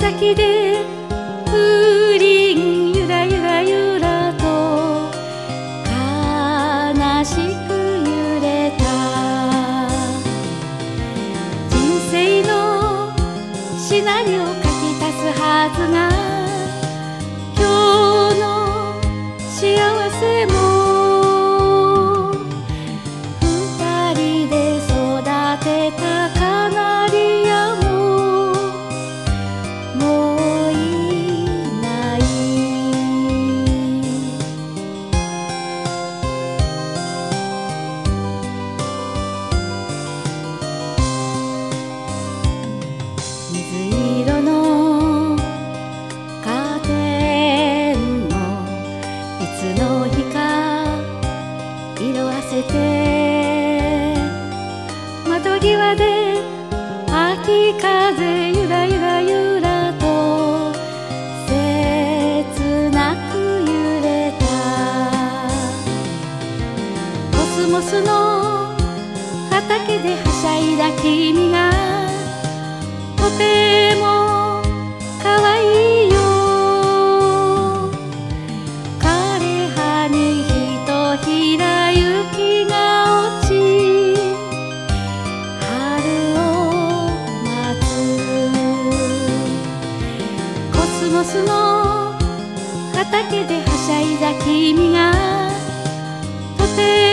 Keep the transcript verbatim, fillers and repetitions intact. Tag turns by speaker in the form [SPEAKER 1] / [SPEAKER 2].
[SPEAKER 1] 先で風鈴ゆらゆらゆらと悲しく揺れた。人生のシナリオ書き足すはずが今日の幸せも二人で育てたカナリアももういない。水色のカーテンもいつの日か色あせて、窓際で秋風ゆらゆらゆらと切なく揺れた。コスモスの畑ではしゃいだ君がとてもかわいいよ。枯葉にひとひら雪が落ち春を待つ。コスモスの畑ではしゃいだ君がとて